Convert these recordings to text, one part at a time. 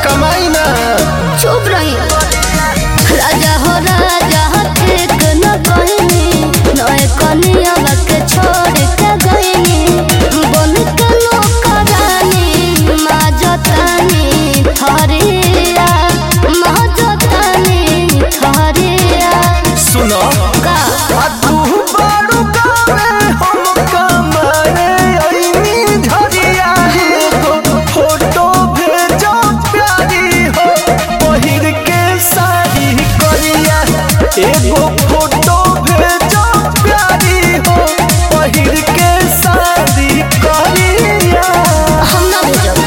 कमाई ना। चुप रही राजा हो राजा ठीक न कहनी नए कनिया के छोड़ के गईनी बन के नौकरानी माँ जतानी थरिया माँ जतानी थरिया। सुनो का तू बारू गावे हम कमाए ओइनी झरिया एगो फोटो भेजो प्यारी हो पहिर के साड़ी करिया एगो फोटो भेजो प्यारी हो पहिर के साड़ी करिया। हम ना भेजब।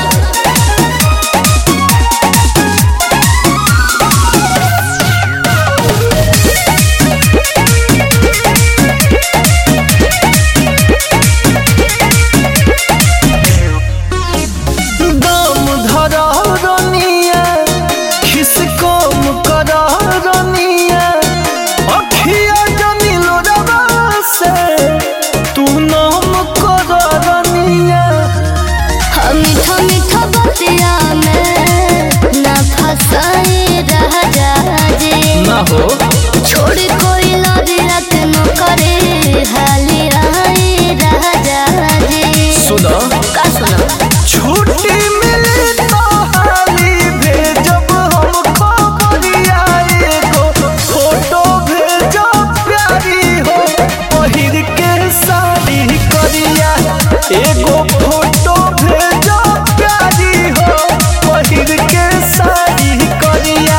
दम धरा रनिया खिस कम करा रनिया अखिया जनिलो रवा से तू नाम करा रनिया। मीठा मीठा बतिया में ना फसाई राजा जी ना हो छोड़ कोई लदिया के न करे हाली आई राजा जी। सुना का सुना छुट्टी मिले तो हाली भेजब हम खबरिया एगो फोटो भेजो प्यारी हो पहिर के साड़ी करिया एगो फोटो भेजो प्यारी हो पहिर के साड़ी करिया।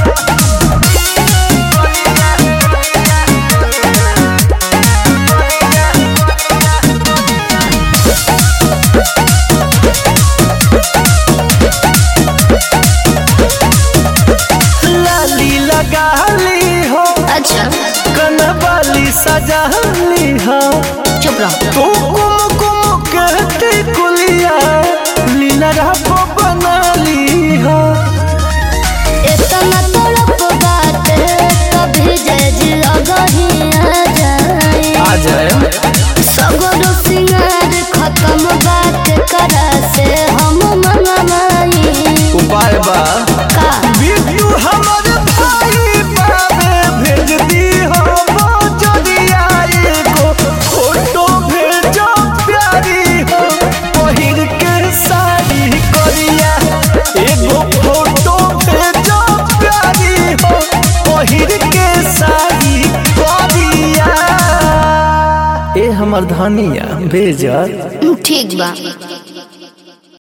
लाली लगा ली हो अच्छा कनवाली सजा ली हो चुप रहो। तू कुम कहते कुलिया लीला रहा बना ली हो। इतना तड़प बात कभी जज अगही आ जाए सगरो सिंगार खत्म बात करा से हम मंगमाई। उपाय बा का बिट्टू हमर भाई बाबे भेज दी हो मोजरिया एगो फोटो भेजो प्यारी हो पहिर के साड़ी करिया एगो फोटो भेजो प्यारी हो पहिर के साड़ी करिया। ए हमर धनिया भेजत ठीक बा।